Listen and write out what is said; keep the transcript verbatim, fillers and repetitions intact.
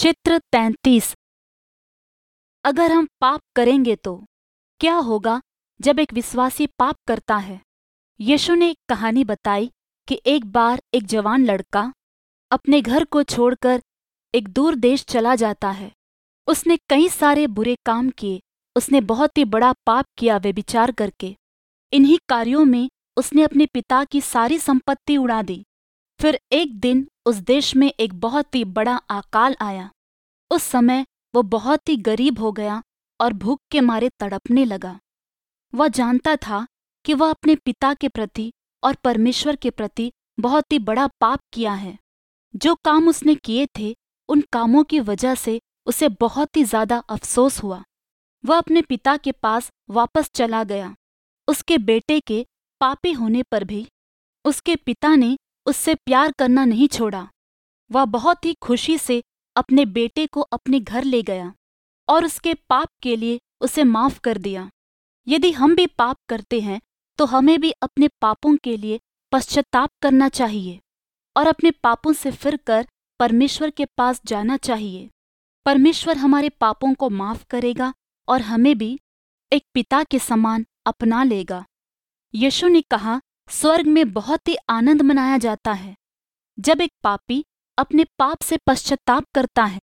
चित्र तैंतीस। अगर हम पाप करेंगे तो क्या होगा जब एक विश्वासी पाप करता है? यीशु ने एक कहानी बताई कि एक बार एक जवान लड़का अपने घर को छोड़कर एक दूर देश चला जाता है। उसने कई सारे बुरे काम किए, उसने बहुत ही बड़ा पाप किया व्यभिचार करके। इन्हीं कार्यों में उसने अपने पिता की सारी संपत्ति उड़ा दी। फिर एक दिन उस देश में एक बहुत ही बड़ा अकाल आया। उस समय वो बहुत ही गरीब हो गया और भूख के मारे तड़पने लगा। वह जानता था कि वह अपने पिता के प्रति और परमेश्वर के प्रति बहुत ही बड़ा पाप किया है। जो काम उसने किए थे, उन कामों की वजह से उसे बहुत ही ज्यादा अफसोस हुआ। वह अपने पिता के पास वापस चला गया। उसके बेटे के पापी होने पर भी उसके पिता ने उससे प्यार करना नहीं छोड़ा। वह बहुत ही खुशी से अपने बेटे को अपने घर ले गया और उसके पाप के लिए उसे माफ कर दिया। यदि हम भी पाप करते हैं तो हमें भी अपने पापों के लिए पश्चाताप करना चाहिए और अपने पापों से फिरकर परमेश्वर के पास जाना चाहिए। परमेश्वर हमारे पापों को माफ करेगा और हमें भी एक पिता के समान अपना लेगा। यीशु ने कहा, स्वर्ग में बहुत ही आनंद मनाया जाता है जब एक पापी अपने पाप से पश्चाताप करता है